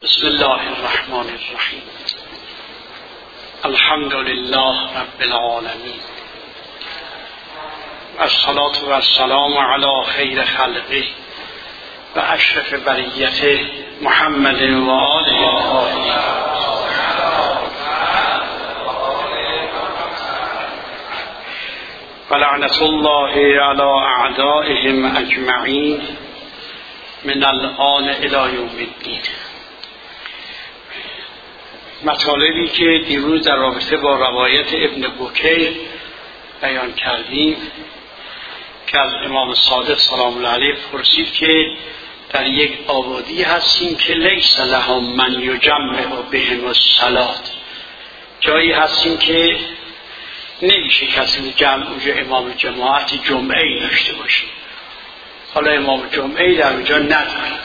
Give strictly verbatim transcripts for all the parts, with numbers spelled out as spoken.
بسم الله الرحمن الرحیم. الحمد لله رب العالمین، الصلاة و السلام علی خیر خلقه و اشرف بریته محمد و آله الطاهرین. و لعنت الله علی اعدائهم اجمعین من الآن الی یوم الدین. مطالبی که دیروز در رابطه با روایت ابن بکیر بیان کردیم که از امام صادق سلام الله علیه پرسید که در یک آبادی هستیم که لیس لهم من یجمع بهم الصلاة، جایی هستیم که نمیشه کسی جمع اونجا امام جماعت جمعه داشته باشیم. حالا امام جمعه در اونجا نداریم.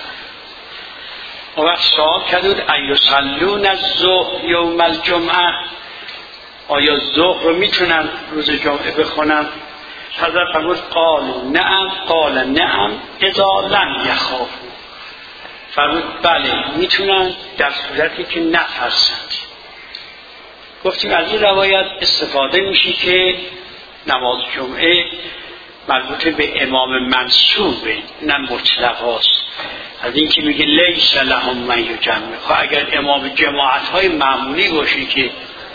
و وقت سوال کردود ایصلون الظهر یوم الجمعه، آیا ظهر رو میتونن روز جمعه بخونن؟ حضرت فرمود قال نعم قال نعم اذا لم یخافوا، فرمود بله میتونن در صورتی که نترسند. گفتیم از این روایت استفاده میشه که نماز جمعه مربوط به امام منصوبه، نه مطلق هاست. از این که میگه لیس لهم من یجمع، خب اگر امام جماعت های معمولی باشه که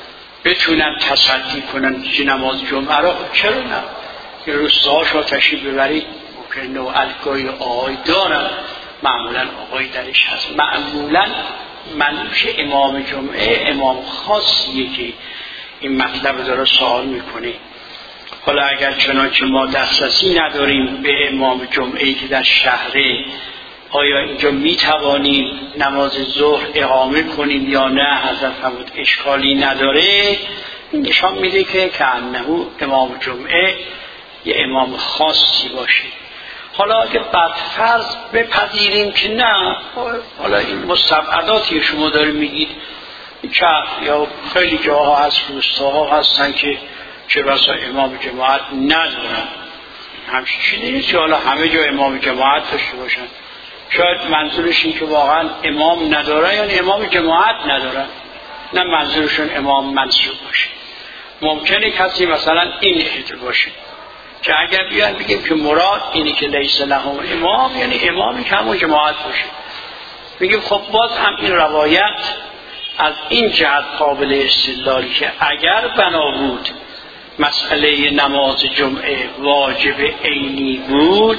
بتونن تصدی کنن که نماز جمعه را، چرا نه؟ یه روستاهاش را تشریف ببرید، ممکن نوعلگاهی آقای دارن، معمولا آقای درش هست. معمولا منوش امام جمعه امام خاصیه که این مطلب داره سوال میکنه. حالا اگر چنانچه ما دسترسی نداریم به امام جمعه‌ای که در شهره، آیا اینجا می توانیم نماز ظهر اقامه کنیم یا نه؟ حضرت فرمود اشکالی نداره. این نشان میده که کأنه امام جمعه یه امام خاصی باشه. حالا اگه بعد فرض بپذیریم که نه، حالا این مستبعداتی شما داریم میگید که یا خیلی جاها هست، روستاها هستن که چه بسا امام جماعت ندارن، همچین چیزی نیست که حالا همه جا امام جماعت داشته باشن. شاید منظورش این که واقعا امام نداره، یعنی امام جماعت نداره، نه منظورشون امام منصوب باشه. ممکنه کسی مثلا این احتمال باشه که اگر بیان بگیم که مراد اینی که لیس لهم امام، یعنی امامی که همون جماعت باشه، میگیم خب باز هم این روایت از این جهت قابل استدلالی که اگر بنا بود مسئله نماز جمعه واجب عینی بود،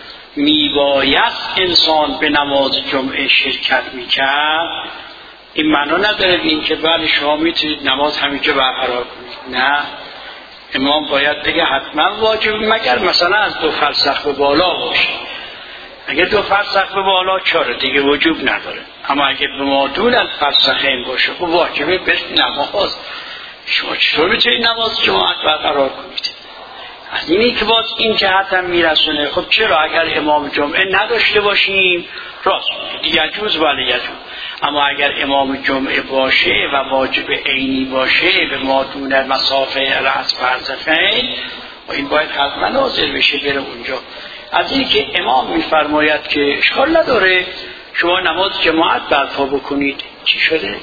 میباید انسان به نماز جمعه شرکت میکرد. این معنا نداره این که بله شما میتونید نماز همینجا برقرار کنید، نه، امام باید بگه حتما واجب، مگر مثلا از دو فرسخ به بالا باشه. اگه دو فرسخ به بالا چاره دیگه وجوب نداره، اما اگه به ما دون از فرسخین باشه خب واجبه به نماز. شما چطور میتونید نماز جماعت برقرار کنید؟ از اینی که باز این جهت هم میرسونه. خب چرا اگر امام جمعه نداشته باشیم راست یجوز ولی یجوز، اما اگر امام جمعه باشه و واجب عینی باشه به ما دون مسافه رأس فرزخین، و این باید حتما نازل بشه بره اونجا. از اینی که امام میفرماید که اشکال نداره شما نماز جماعت برپا بکنید، چی شده؟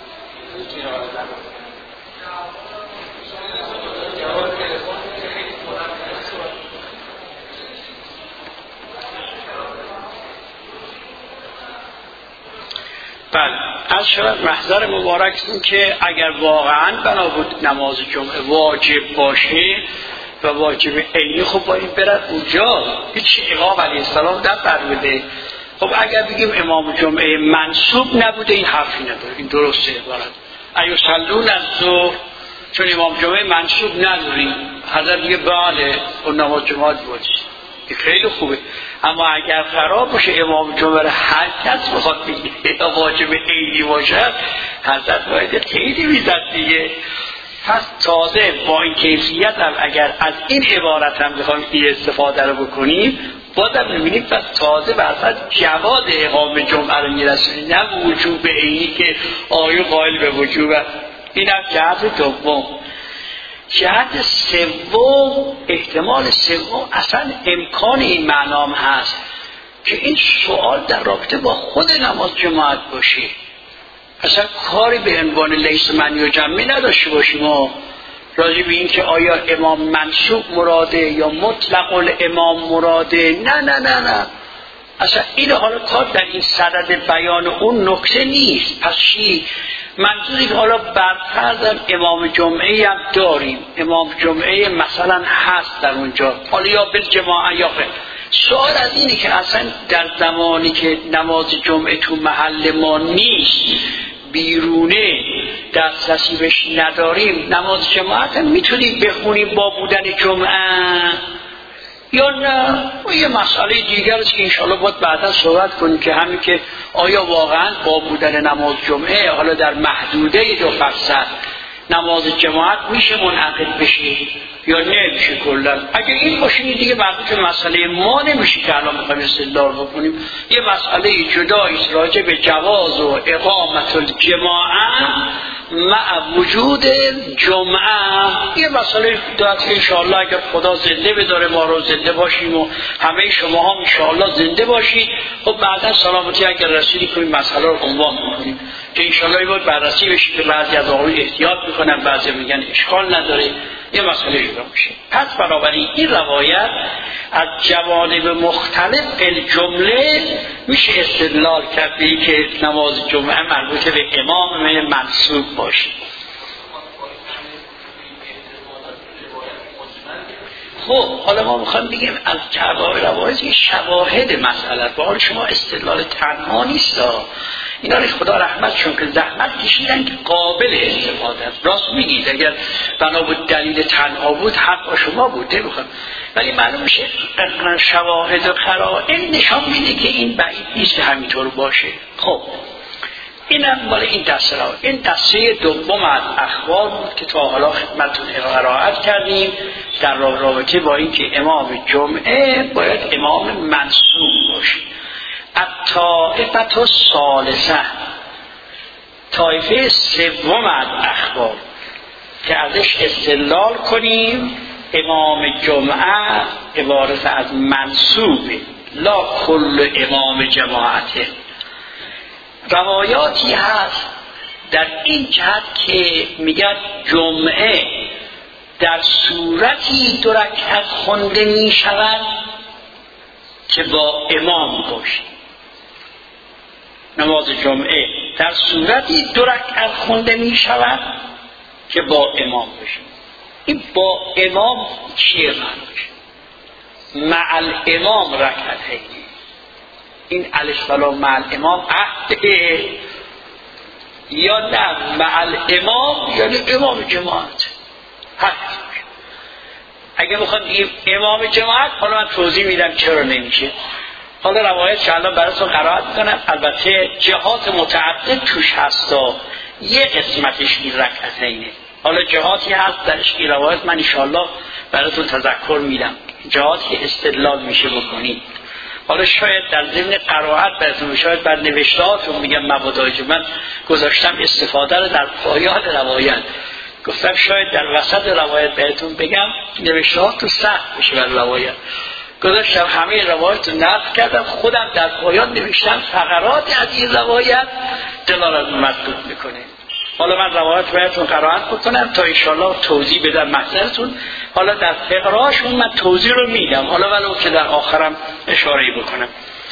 بله، از شرط محضر مبارک این که اگر واقعا بنا بود نماز جمعه واجب باشه و واجب عینی، خب باید برد اونجا، هیچ امام علیه السلام در برمیده. خب اگر بگیم امام جمعه منصوب نبوده، این حرفی نداره، این درسته عبارت ایصلون الظهر، چون امام جمعه منصوب نداریم. حضرت میگه بله اون نماز جماعت باشه، خیلی خوبه. اما اگر قرار باشه امام جمعه را هر کس بخواد بگیره یا واجب عینی باشه، حضرت باید خیلی میزد دیگه. پس تازه با این کیفیت هم اگر از این عبارت هم بخوایم این استفاده رو بکنیم، بازم میبینیم پس تازه برصد جواز اقامه جمعه رو میرسونیم، نه وجوب عینی که آیه قائل به وجوب. این هم جهت دوم. جهت سوم، احتمال سوم، اصلا امکان این معنام هست که این سوال در رابطه با خود نماز جماعت باشه، اصلا کاری به عنوان لیس معنی و جمعی نداشته باشیم و راجع به این که آیا امام منصوب مراده یا مطلق الامام مراده. نه نه نه نه اصلا این حالا کار در این صدد بیان اون نکته نیست. پس چی؟ منظوری که حالا برفردن امام جمعه هم داریم، امام جمعه مثلا هست در اونجا، حالا یا بالجماعه یا غیر. سوال از اینه که اصلا در زمانی که نماز جمعه تو محل ما نیست، بیرونه، دسترسی بهش نداریم، نماز جماعت هم میتونیم بخونیم با بودن جمعه یا نه؟ و یه مسئله دیگر است که انشاءالله باید بعدا صحبت کنیم که همین که آیا واقعا با بودن نماز جمعه حالا در محدوده دو فرسخ نماز جماعت میشه منعقد بشه یا نمیشه کلا. اگه این باشه دیگه بعد مسئله ما نمیشه که الان میخوایم استدلال بکنیم. یه مسئله جدایی است راجع به جواز و اقامت الجماعه مع وجود جمعه. یه مسئله دارد که انشاءالله اگر خدا زنده بداره ما رو زنده باشیم و همه شما هم انشاءالله زنده باشید، خب بعدا سلامتی اگر رسیدی کنیم مسئله رو عنوان میکنیم که انشاءالله این باید بررسی بشه که بعضی از آقایون احتیاط میکنن، بعضی میگن اشکال نداره، یه مسئله جدا میشه. پس بنابراین این روایت از جوانب مختلف الجمله میشه استدلال کرد به که نماز جمعه مربوط به امام منصوب باشه. خب حالا ما میخوایم بگیم از جواب روایت شواهد مسئله، با حال شما استدلال تنها نیست، اینا رو خدا رحمت چون که زحمت کشیدن که قابل استفاده است. راست میگید اگر بنا بود دلیل تنها بود حق شما بود نمیخوام، ولی معلوم میشه شواهد و قرائن نشان میده که این بعید نیست که همینطور باشه. خب اینم مال این دسته را. این دسته دوم از اخبار بود که تا حالا خدمتتون قرائت کردیم در رابطه با اینکه امام جمعه باید امام منصوب باشه. الطائفه الثالثه، طایفه سوم از اخبار که ازش استدلال کنیم امام جمعه عبارت از منصوبه لا کل امام جماعته. روایاتی هست در این جهت که میگن جمعه در صورتی دو رکعت خونده می شود که با امام باشه. نماز جمعه در صورتی دو رکعت خونده می شود که با امام باشه. این با امام چیه معنیش؟ مع الامام رکعتین. این الف لام مع الامام عهده یا نه مع الامام یعنی امام جماعت. هست اگه بخوام بگیم امام جماعت، حالا من توضیح میدم چرا نمیشه. حالا روایت شاءالله براتون قرائت میکنم، البته جهات متعدد توش هستا، یه قسمتش این رکعتینه. حالا جهاتی هست درش این روایت من انشاءالله براتون تذکر میدم، جهاتی که استدلال میشه بکنید. حالا شاید در ضمن قرائت براتون، شاید بر نوشتهاتون میگم مبادئ من گذاشتم استفاده رو در پایان روایت، گفتم شاید در وسط روایت بهتون بگم نوشتهات تو سخت بشه بر روایت، گذاشتم همه روایت رو نقل کردم، خودم در پایان نوشتم فقرات از این روایت دلالت مطلوب میکنه. حالا من روایت بهتون قرائت بکنم تا انشاءالله توضیح بدم مطلبتون. حالا در فقرهاشون من توضیح رو میدم، حالا ولو که در آخرم اشاره بکنم.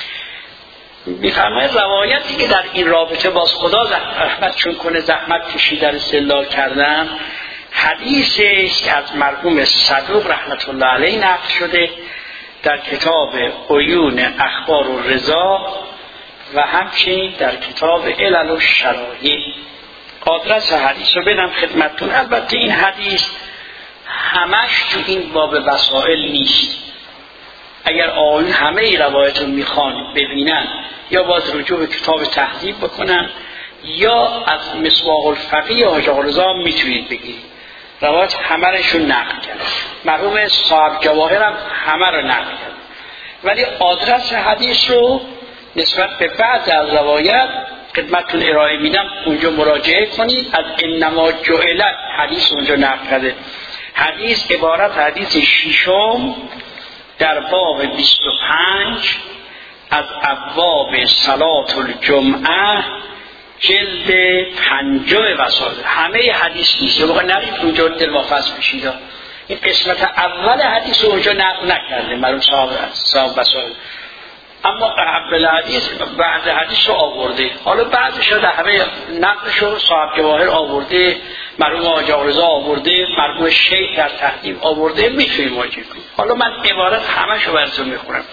میفرماید روایتی که در این رابطه باز خدا رحمت چون کنه زحمت کشیدن استدلال کردن، حدیثی است که از مرحوم صدوق رحمت الله علیه نقل شده در کتاب عیون اخبار و رضا و همچنین در کتاب علل و شرایع. آدرس حدیث رو بدم خدمتتون. البته این حدیث همش تو این باب وسائل نیست، اگر آقایون همه ای روایت رو میخوان ببینن یا باز رجوع به کتاب تهذیب بکنن یا از مصباح الفقیه حاج آقا رضا میتونید بگیرید، روایت همه رشون نقل کرد. مرحوم صاحب جواهر هم همه رو نقل کرد، ولی آدرس حدیث رو نسبت به بعض از روایت خدمتتون ارائه میدم، اونجا مراجعه کنید. از انما جعلت حدیث اونجا نقل کرده. حدیث عبارت حدیث ششم در باب بیست و پنج از ابواب صلات الجمعه جلد پنجم وسائل. همه حدیث نیست، یه موقع نرید اونجا دلواپس بشید. این قسمت اول حدیث رو اونجا نقل نکرده مرحوم صاحب وسائل، اما اول حدیث بعد حدیث رو آورده. حالا بعدش رو در همه نقلش رو صاحب جواهر آورده، مرحوم آقا رضا آورده، مرحوم شیخ در تحقیق آورده، میتونیم واجب کنیم. حالا من عبارت همش رو براتون میخونم.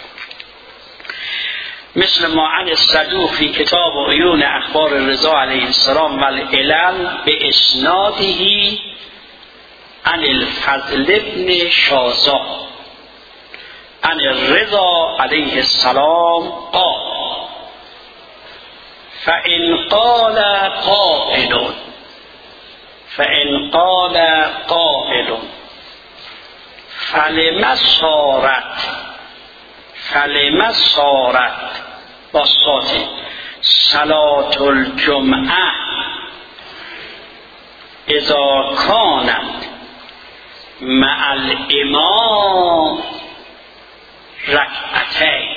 مثل ما عن الصدوق فی کتاب عیون اخبار رضا علیه السلام و العلل به اسناده عن الفضل ابن شازا عن الرضا علیه السلام قال فإن قال قائل فإن قال قائل فلم صارت فلم صارت باسطات صلاة الجمعه اذا کانت مع الامام رکعتین.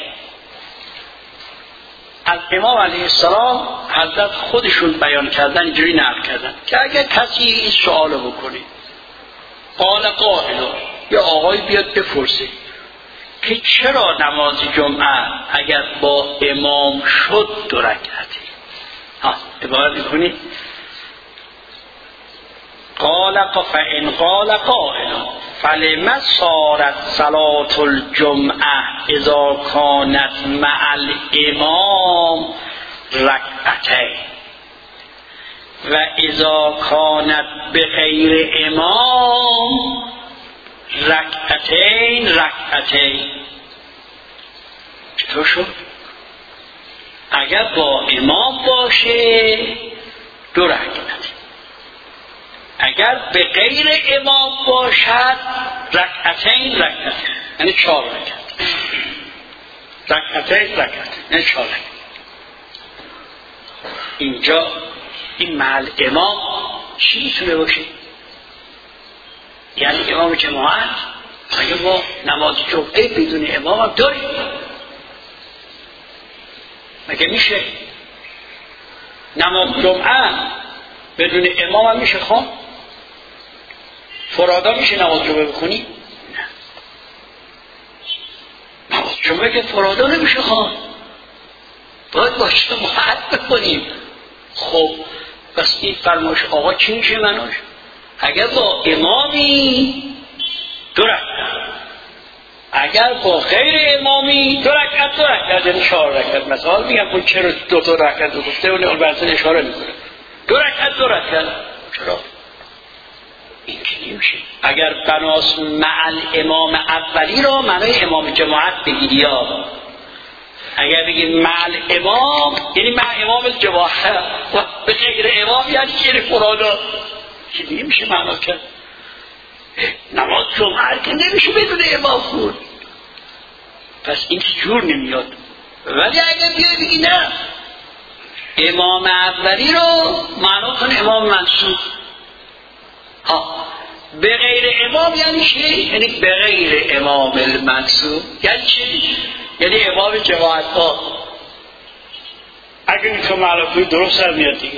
از امام علیه السلام حضرت خودشون بیان کردن، اینجوری نقل کردن که اگر کسی این سوالو بکنه، قال قائل، یا آقای بیاد بپرسه که چرا نماز جمعه اگر با امام شد دو رکعته. ها عبارت میکنی قال فإن قال قائل فلم صارت صلاة الجمعه اذا كانت مع الامام رکعتین و اذا كانت بغیر امام رکعتین رکعتین. چطور شد؟ اگر با امام باشه دو رکعت، اگر به غیر امام باشد رکعتین رکعتین، یعنی چهار رکعت. رکعتین رکعتین یعنی چهار رکعت. اینجا این محل امام چی میتونه باشه؟ یعنی امام جماعت. اگه ما نماز جمعه بدون امام هم داریم، مگه میشه؟ نماز جمعه بدون امام هم میشه خواه؟ فرادا میشه نماز جمعه بخونی؟ نه، نماز جمعه که فرادا نمیشه خواه، باید باشه جماعت بخونیم. خب پس این فرمایش آقا چی میشه مناش؟ اگر با امامی دو رکعت، اگر با غیر امامی دو رکعت دو رکعت یعنی چهار رکعت. مثلا میگم اون چرا دو تا رکعت گفته اون اون برسن اشاره میکنه دو رکعت دو رکعت. چرا؟ این که نمیشه. اگر بناس مع الامام اولی رو معنی امام جماعت بگیری، یا اگر بگید مع الامام یعنی مع امام جماعت و به غیر امام یعنی که فرادا، که نمیشه معنا کرد. نماز جمعه که نمیشه بدون امام خود، پس این جور نمیاد. ولی اگر بیای بگی نه امام اولی رو معنا کن امام منصوب، ها به غیر امام یعنی چی؟ یعنی به غیر امام المنصوب یعنی چی؟ یعنی امام جماعت ها. اگر این تو معرفی درست سر میاد دیگه.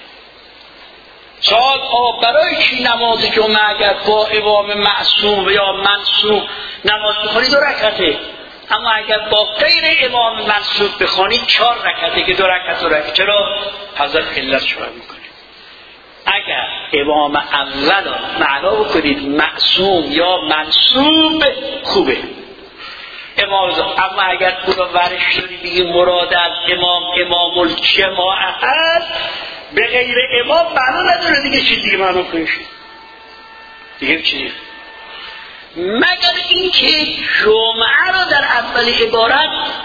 سوال آه برای چی نماز جمعه اگر با امام معصوم یا منصوب نماز بخونی دو رکعته، اما اگر با غیر امام منصوب بخونی چهار رکعته که دو رکعت دو رکعت. چرا؟ حضرت علت شروع میکنه. اگر امام اول معنا بکنید معصوم یا منصوب خوبه امام، اما اگر اون رو ورش داری دیگه مراد از امام امام الجماعه هست، به غیر امام معنا نداره دیگه. چیز دیگه معنا کنیش دیگه چیه؟ مگر اینکه جمعه رو در اول عبارت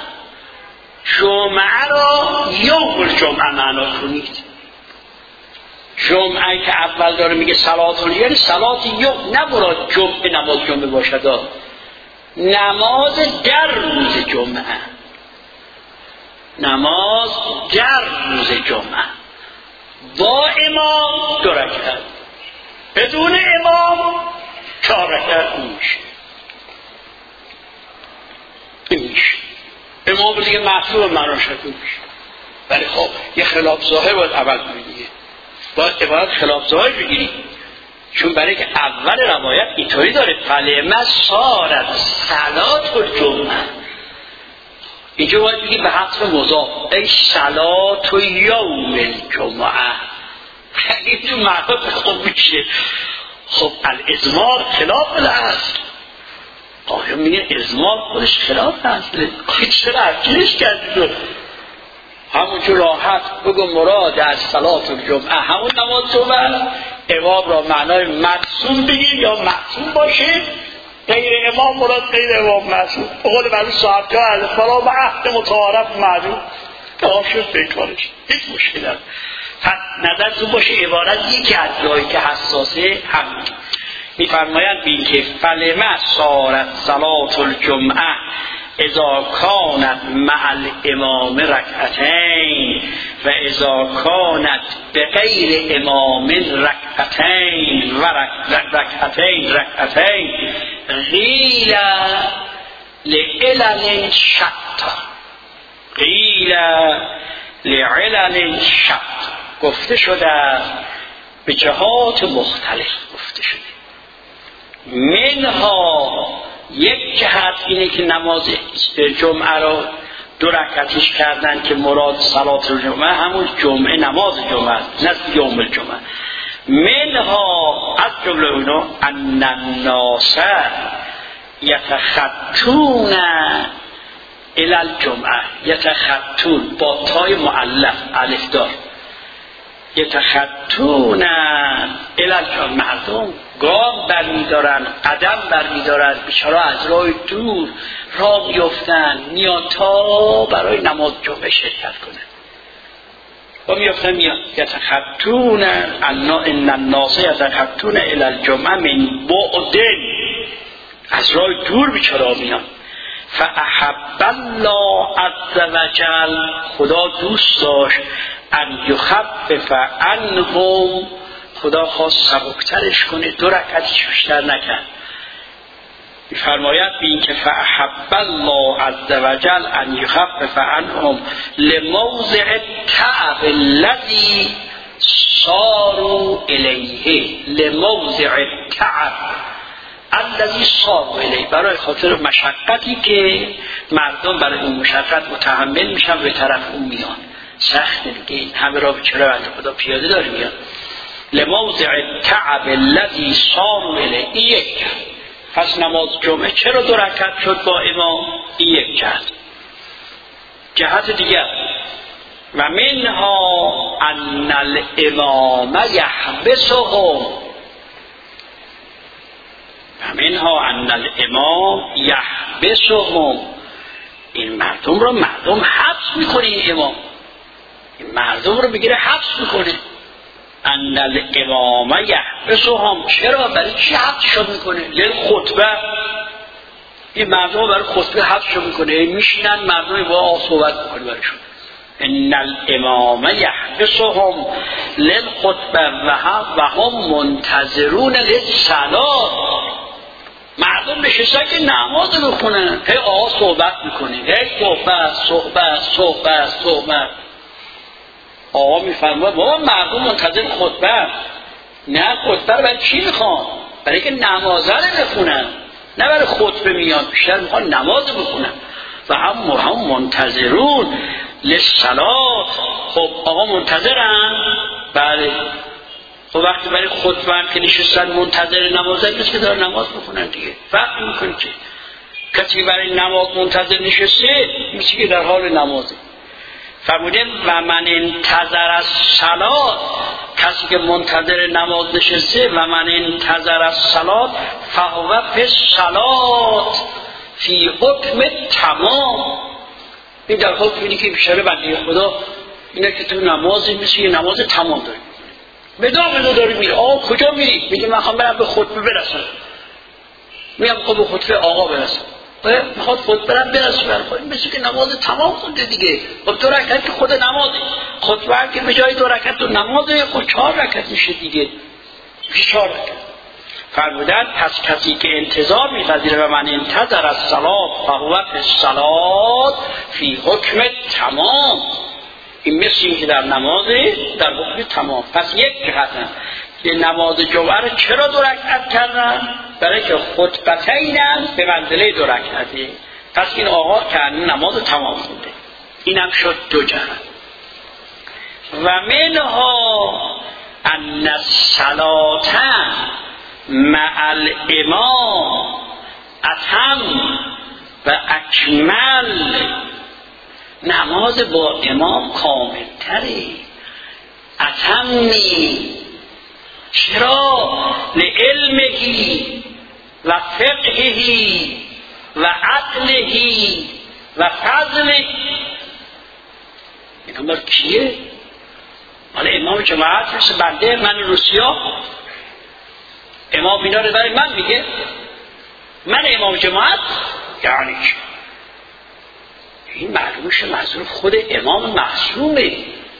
جمعه رو یوم الجمعه معنا کنید. جمعه که اول داره میگه صلات، یعنی صلات یوم، نه مراد جمعه نماز جمعه باشد، نماز در روز جمعه، نماز در روز جمعه با امام دو رکعت، بدون امام چهار رکعت میشه. این میشه امام دیگه محصول مناشت میشه. ولی خب یه خلاف ظاهر باید عمل کنی دیگه، باید عبارت خلاف ظاهر بگیری، چون برای که اول روایت اینطوری داره فلما صارت صلات الجمعه، اینجا باید بگی به حذف مضاف ای صلات یوم الجمعه، این تو معنا خوب میشه. خب الازمار خلاف الاصل، آیا میگه ازمار خودش خلاف اصله، چرا ارکیش کردی؟ همونجور راحت بگو مراد از صلات الجمعه همون نماز جمعه، امام را معنای معصوم بگیر یا معصوم باشه، غیر امام مراد غیر امام معصوم، به قول معروف صاحب جا از فلا و عهد متعارف معلوم تمام شد بکارش، هیچ مشکل نداره. پس نظرتون باشه عبارت یکی از جایی که حساسه همین میفرمایند بین که فلما صارت صلات الجمعه اذا کانت مع الامام رکعتین و اذا کانت بغیر امام رکعتین و رکعتین رکعتین قیل لعلل شتا، قیل لعلل شتا، گفته شده به جهات مختلف گفته شده. منها یک جهت اینه که نماز جمعه رو دو رکعتیش کردن که مراد صلات الجمعه همون جمعه نماز جمعه نه یوم الجمعه. منها از جمله اونو ان الناس یتخطون الی الجمعه، یتخطون با تای مؤلف الف دار، یتخطون الی الجمعه، مردم گام برمیدارن، قدم برمیدارن، بیچاره از راه دور راه میافتن میان تا برای نماز جمعه شرکت کنن و میافتن میان. یتخطون ان الناس یتخطون الی الجمعه من بعد، از راه دور بیچاره میان. فاحب الله عز وجل، خدا دوست داشت ان یخفف عنهم، خدا خواست سبکترش کنه، دو رکعتش بیشتر نکن. می‌فرماید بین که فاحب الله عز وجل ان یخفف عنهم لموضع التعب الذي صاروا الیه، لموضع التعب الذي صاروا الیه، برای خاطر مشقتی که مردم برای اون مشقت متحمل میشن به طرف اون میان. سخته دیگه، این همه را بیچاره بنده خدا پیاده داره میان. لموضع التعب الذي صاروا الیه، این یک جهت. پس نماز جمعه چرا دو رکعت شد با امام؟ این یک جهت. جهت دیگر و منها ان الامام یحبسهم، و منها ان الامام یحبسهم، این مردم رو مردم حبس میکنه، این امام این مردم رو بگیره حبس میکنه. ان الامام یحبسهم، چرا؟ برای چی حبسشون میکنه؟ لیل خطبه، این مردم برای خطبه حبسشون میکنه، میشینن مردم با صحبت میکنه برایشون. ان الامام یحبسهم للخطبه و هم منتظرون للصلاه، مردم نشستن که نماز بخونن، هی آقا صحبت میکنه، هی صحبت صحبت صحبت صحبت. آقا میفرماید بابا مردم منتظر خطبه، نه خطبه رو برای چی میخوان؟ برای که نماز رو بخونن، نه برای خطبه میاد، بیشتر میخوان نماز بخونن. و هم هم منتظرون للصلاه، خب آقا منتظرن، بله. خب وقتی برای خطبه هم که نشستن منتظر نمازن، نیست که دارن نماز بخونن دیگه. فرق میکنه که کسی برای نماز منتظر نشسته میشه که در حال نمازه. فرموده و من انتظر از صلات، کسی که منتظر نماز نشسته، و من انتظر از صلات فهو فی صلات فی حکم تمام، این در حکم اینی که بیشتر بنده خدا اینه که تو نمازی مثل یه نماز تمام داری بدام بدو داری میره. آقا کجا میری؟ میگه من خواهم برم به خطبه برسم. میگم خب به خطبه آقا برسم، میخواد خود برم برسم برخواه، این مثل که نماز تمام خونده دیگه. خب دو رکعت که خود نمازه، خطبه هم که به جای دو رکعت تو نمازه، خب چهار رکعت میشه دیگه، میشه چهار رکعت. فرمودن پس کسی که انتظار میپذیره و من انتظر از صلات فهو فی الصلات فی حکم تمام، این مثل این که در نماز در حکم تمام. پس یک جهت هم که نماز جمعه رو چرا دو رکعت کردن؟ برای که خطبتین به منزله دو رکعته. پس این آقا که نماز تمام بوده. اینم شد دو جهت. و منها ان الصلاة مع الامام اتم و اکمل، نماز با امام کامل تره، اتمی. چرا؟ لعلمهی و فقههی و عقلهی و فضلهی. این امر کیه؟ حالا امام جماعت مثل بنده من روسیا، امام اینا رو برای من میگه من امام جماعت، یعنی چی؟ این معلوم شه منظور خود امام معصومه.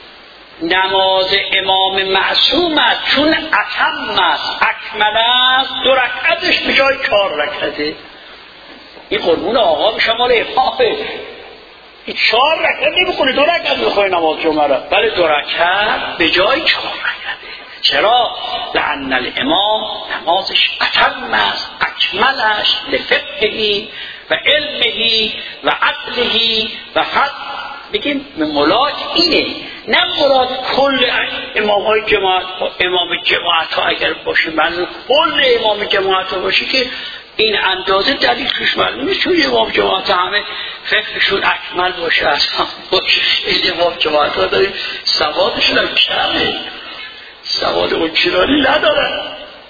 نماز امام معصوم است چون اتم است، اکمل است، دو رکعتش به جای چهار رکعته. این قربون آقا میشه مال امامه. این چهار رکعت نمیخونه، دو رکعت میخونه نماز جمعه را، ولی دو رکعت به جای چهار رکعته. چرا؟ لأن الامام نمازش اتم است، اکملش لفقهی و علمهی و عقلهی و فضل. بگیم ملاک اینه، نه مراد کل امام های جماعت، امام جماعت ها اگر باشه، من کل امام جماعت ها باشه که این اندازه دلیل توش معلوم نیست، چون امام جماعت همه فقهشون اکمل باشه اصلا باشه. این امام جماعت ها داریم سوادشون هم کمه، سواد اونچنانی ندارن.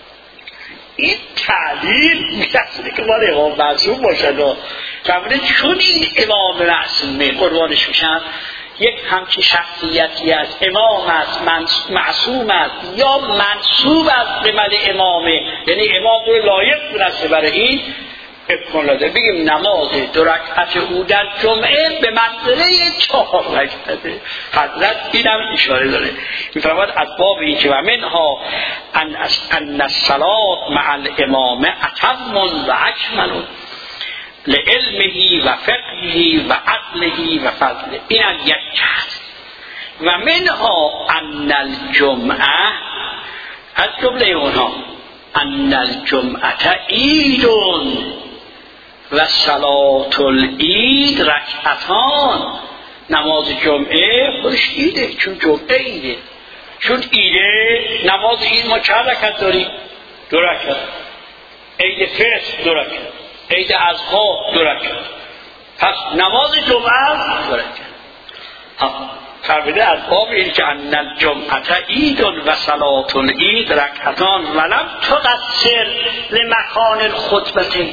این تعلیل میتونه که مال امام معصوم باشد. کاملا چون این امام معصومه قربانش میشن، یک همچی شخصیتی از امام است، معصوم است یا منصوب است به مد امامه، یعنی امام رو لایق دونسته برای این ابکن لاده. بگیم نماز دو رکعت او در جمعه به منزله چهار رکعته. حضرت اینم اشاره داره، میفرماد از باب این که و منها ان الصلاة مع الامام اتم و اکمل لعلمه و فقهه و عقله و فضله. این از یک جهت. و منها ان الجمعه، از جمله اونها، ان الجمعه عیدون و صلاة العید رکعتان. نماز جمعه خودش عیده، چون جمعه عیده، چون عیده. نماز عید ما چند رکعت داریم؟ دو رکعت. عید فطر دو رکعت، عید اضحی دو رکعت. پس نماز جمعه دو رکعت. فرموده از باب این که ان الجمعه عید و صلاة العید رکعتان ولم تقصر لمکان الخطبه.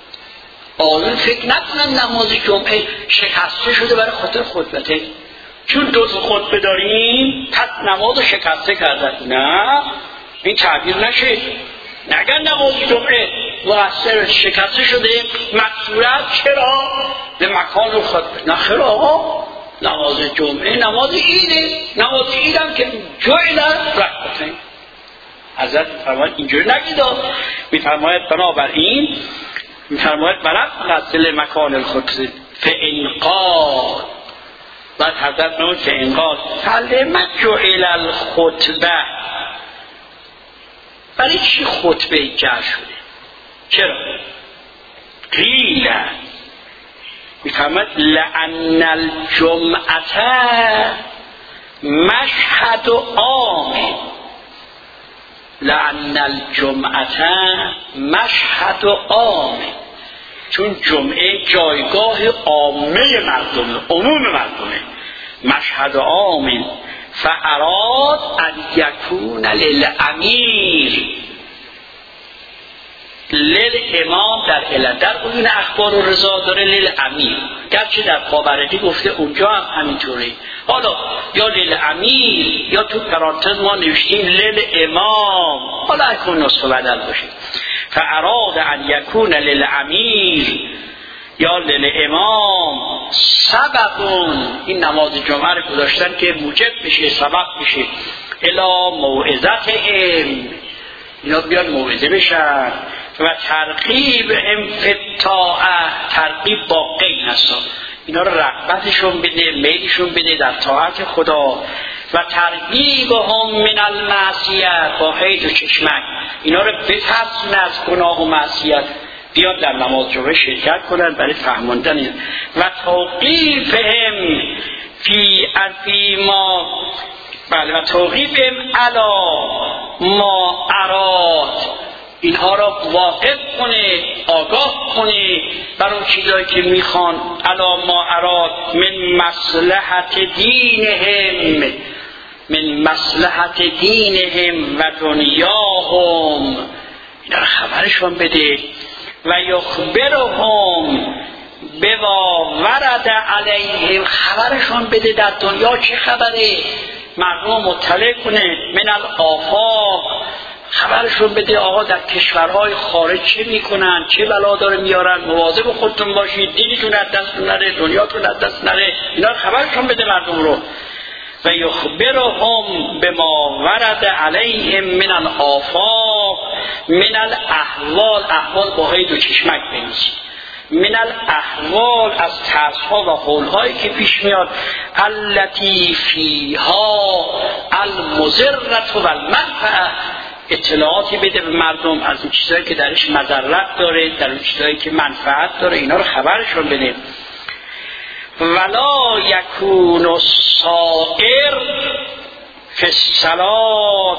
آن فکر نکنن نماز جمعه شکسته شده برای خاطر خطبته، چون دو تا خطبه داریم پس نماز شکسته کردن. نه، این تعبیر نشه. نگن نماز جمعه مؤثر شکسته شده مقصورت. چرا؟ به مکان خطبه. نه خیر آقا، نماز جمعه نماز عیده، نماز عید هم که جعل رکعتین. حضرت فرماید اینجوری نگید. میفرماید بنابراین میفرماید بلد قصد مکان الخطبه فإن قال، بعد حضرت نمود فإن قال فلما جعل الخطبه، برای چی خطبه جعل شده؟ چرا؟ قیل میفرماید لأن الجمعه مشهد عام، لأن الجمعه مشهد عام، چون جمعه جایگاه عامه مردمه، عموم مردمه، مشهد عام. فاراد ان یکون للامیر للامام در علت، در اون اخبار و رضا داره للامیر، گرچه در خابرگی گفته اونجا هم همینطوره. حالا یا للامیر یا تو پرانتز ما نوشتیم للامام، حالا اکن نسخه بدل باشه. فاراد ان یکون للامیر یا للامام سببون، این نماز جمعه رو گذاشتن که موجب بشه، سبب بشه الی موعظتهم، اینا بیان موعظه بشن و ترغیب ام فی الطاعه، ترغیب با قید هست. اینا رو رغبتشون بده، میلشون بده در طاعت خدا. و ترغیبهم من المعصیت با حید و چشمک، اینا رو بترسونه از گناه و معصیت، بیاد در نماز جمعه شرکت کنن برای فهماندن. و توقیفهم فی فی ما بله و توقیفهم علی ما اراد، اینها را واقف کنه، آگاه کنه بر اون چیزایی که میخوان. علی ما اراد من مصلحت دینهم، من مصلحت دینهم و دنیاهم، اینا را خبرشون بده. و یخبرهم بما ورد علیهم، خبرشون بده در دنیا چه خبره، مردم مطلع کنه. من الآفاق، خبرشون بده آقا در کشورهای خارج چه میکنن، چه بلا داره میارن، مواظب خودتون باشید، دینتون از دست نره، دنیاتون از دست نره، اینا خبرشون بده مردم رو. و یخبرهم بما ورد علیهم من الآفاق من الاحوال، احوال با هی دو چشمک بنویسید، من الاحوال از ترس‌ها و حول‌هایی که پیش میاد، التی فیها المضرة و المنفعه، اطلاعاتی بده به مردم از اون چیزایی که درش مضرت داره، در اون چیزایی که منفعت داره، اینا رو خبرشون بده. ولا یکون السائر فی الصلاة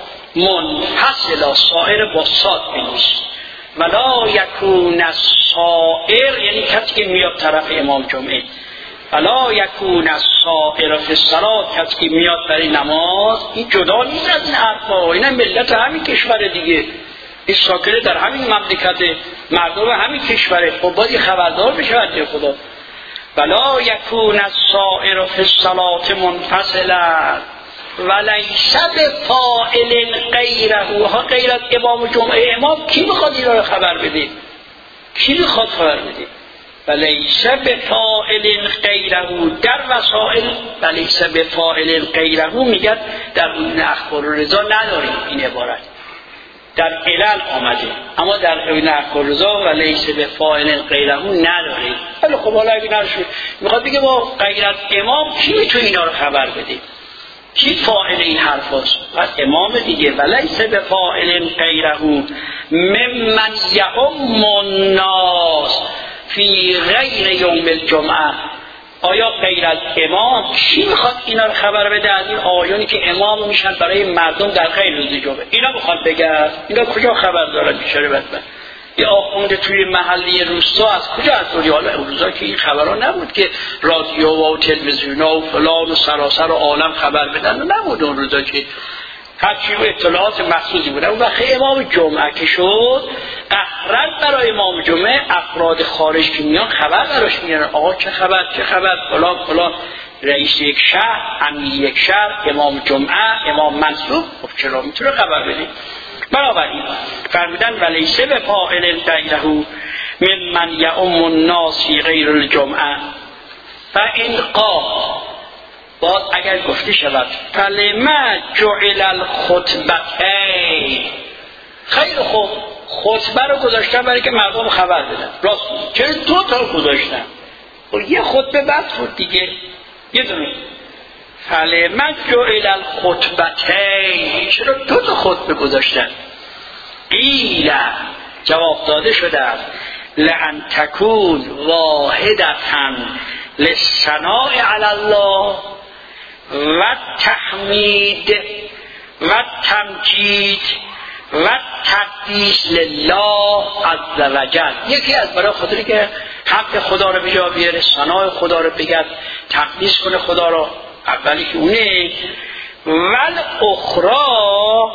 منفصلا، سائر با صاد بنویسید. ولا یکون السائر یعنی کسی که میاد طرف امام جمعه، ولا یکون السائر فی الصلاة کسی که میاد برای نماز، این جدا نیست از این حرفا، این ملت همین کشور دیگه، این ساکنه در همین مملکت، مردم همین کشوره، خب باید خبردار بشه از خدا. ولا یکون السائر فی الصلاة منفصلا ولیس بفاعل غیره، ها غیر از امام جمعه، امام کی میخواد این رو خبر بده؟ کی میخواد خبر بده؟ ولیس بفاعل غیره، در وسائل ولیس بفاعل غیره میگن در اون اخبار و رضا نداریم این عبارت، در علل آمده، اما در اون اخبار و رضا ولیس بفاعل غیره نداریم. ولی خب حالا اگه نرشد میخواد بگه با غیر از امام کی میتونه اینا رو خبر بده؟ کی فاعل این حرف هست؟ از امام دیگه. ولیس بفاعل غیره ممن یعم الناس فی غیر یوم الجمعه، آیا غیر از امام کی میخواد اینا رو خبر بده از این آیانی که امام میشن برای مردم در غیر روز جمعه؟ اینا میخواد بگه اینا کجا خبر دارن بیچاره بدبخت؟ یه آخونده توی محلی روستا از کجا از دوری؟ حالا اون روزا که این خبرها نبود که رادیو و تلویزیون و فلان و سراسر و عالم خبر بدن، نبود اون روزا که هرچی و اطلاعات مخصوصی بودن. اون وقت امام جمعه که شد احرد برای امام جمعه افراد خارج که میان خبر براش میارن، آقا چه خبر چه خبر فلان فلان، رئیس یک شهر، امیر یک شهر، امام جمعه، امام منصوب، خب چرا میتونه خبر بده؟ بنابراین فرمودن ولیسه به فاعل غیره ممن یعم الناس فی غیر الجمعه فان قال، باز اگر گفته شود فلما جعل الخطبتین، خیلی خوب خطبه رو گذاشتن برای که مردم خبر بدن، راست چرا دو تا گذاشتن؟ یه خطبه بد بود دیگه، یه دونه. فلما جعل الخطبتین، چرا دو تا خطبه گذاشتن؟ قیل، جواب داده شده است لأن تکون واحدتا للثناء علی الله و تحمید و تمجید و تقدیس لله عز وجل، یکی از برای خاطری که حق خدا رو بجا بیاره، ثنای خدا رو بگه، تقدیس کنه خدا رو، اولی که اونه. ول اخرى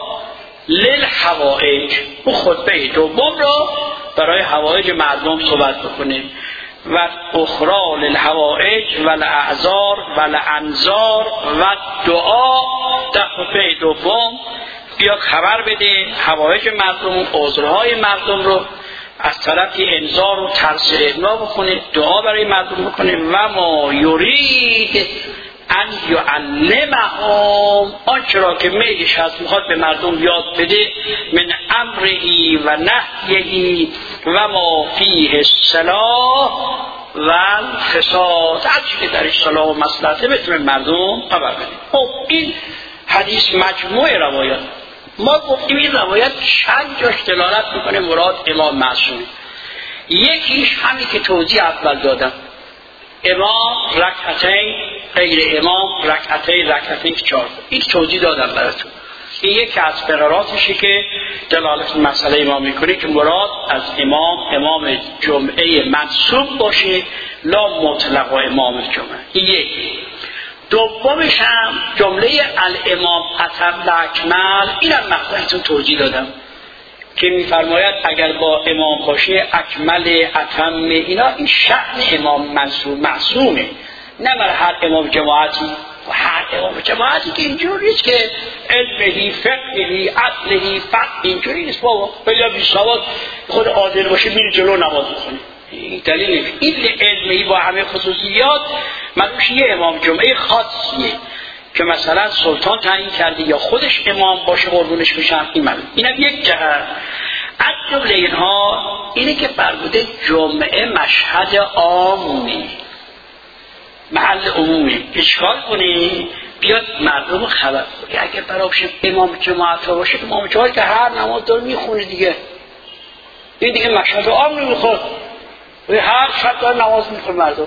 للحوائج، اون خطبه دوم را برای حوائج مردم صحبت بکنه. و اخرى للحوائج و الاعذار و الانذار و دعا، در خطبه دوم بیاد خبر بده حوائج مردم، عذرهای مردم رو، از طرفی انذار و ترس ابنا بکنه، دعا برای مردم بکنه. و ما یرید ان یعلمهم، آنچه را که میلش هست میخواد به مردم یاد بده، من امری و نهیهی و ما فیه الصلاح و فساد، هر چی که در اصطلاح و مصلحته بتونه مردم خبر بدیم. خب این حدیث مجموع روایات، ما گفتیم این روایت چند جاش دلالت میکنه مراد امام معصومه. یکیش همین که توضیح اول دادم، امام رکعتین، غیر امام رکعتین رکعتین که چهار، این توضیح دادم براتون. این یکی از قراراتشه که دلالت مسئله امام میکنه که مراد از امام امام جمعه منصوب باشه، لا مطلق و امام الجمعه. این یکی. دومش هم جمله الامام اتم اکمل، اینم مقطعتون توضیح دادم که میفرماید اگر با امام باشه اکمل اتم، اینا این شأن امام منصوب معصومه، نه بر هر امام جماعتی. و هر امام جماعتی که اینجور نیست که علمهی فقهی عقلهی فقه اینجوری نیست بابا، بلا بی سواد خود عادل باشه میره جلو نماز میخونه. این دلیل نیست. این علمهی با همه خصوصیات مروش یه امام جمعه خاصیه که مثلا سلطان تعیین کرده یا خودش امام باشه قربونش میشن. این من اینم یک جهت. از جمله اینها اینه که فرموده جمعه مشهد عامه، محل عمومی، اشکال کنی بیاد مردم خبر کنی. اگه براش امام جماعت باشه، امام جماعت که هر نماز داره میخونه دیگه، این دیگه مشهد عام نمیخواد، هر شب داره نماز میخونه مردم.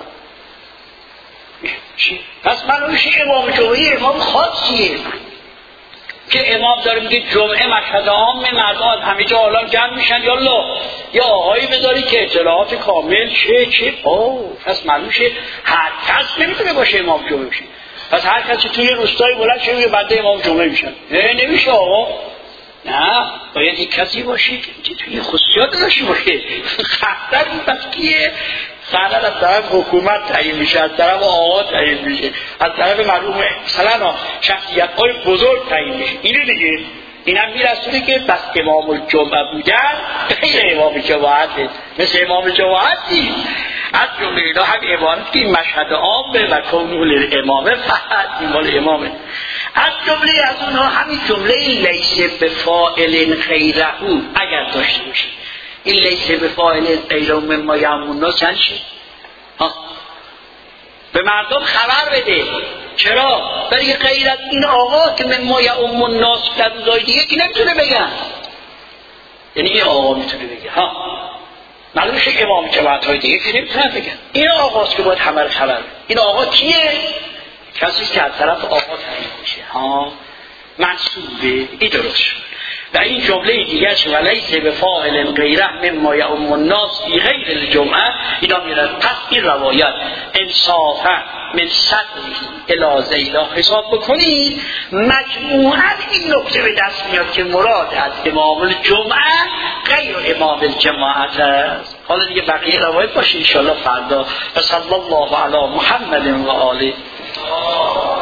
چی؟ پس منوش امام جمعه امام خاصیه که امام داره میگه جمعه مشهد عام، مردم از همه جا عالم جمع میشن، یالله یا آهایی بذاری که اطلاعات کامل چه چه اوه. پس منوش هر کس نمیتونه باشه امام جمعه بشه. پس هر کسی توی روستایی بلند شه میگه بنده امام جمعه میشن، نه نمیشه آقا، نه باید یک کسی باشه که توی خصوصیات داشته باشه. خطر این پس کیه؟ خطر از طرف حکومت تعیین میشه، از طرف آقا تعیین میشه، از طرف معلوم مثلا شخصیت های بزرگ تعیین میشه. اینه دیگه. اینم میرسونه که بس امام الجمعه بودن غیر امام جماعته، مثل امام جماعتی. از جمله اینا هم عبارت که این مشهد عامه و کونه للامامه، فقط این مال امامه. از جمله از اونها همین جمله لیس بفاعل غیره اگر داشته باشه، این لیس بفاعل غیره مما یعم الناس چند شه؟ به مردم خبر بده. چرا؟ برای غیر از این آقا که مما یعم الناس در روزای دیگه کی نمیتونه بگن، یعنی این آقا میتونه بگه. ها معلوم شه امام جماعت های دیگه که نمیتونه بگن. این آقاست که باید همه رو خبر بده. این آقا کیه؟ کسی که از طرف آقا تعیین میشه، ها منصوبه. این درست شد. و این جمله دیگه چه ولیس بفاعل غیره مما یعم الناس فی غیر الجمعه، اینا میرن. پس این روایت انصافا من صدری الی زیلا حساب بکنید، مجموعا این نکته به دست میاد که مراد از امام الجمعه غیر امام الجماعت است. حالا دیگه بقیه روایت باشه ان شاء الله فردا. صلی الله علی محمد و آله.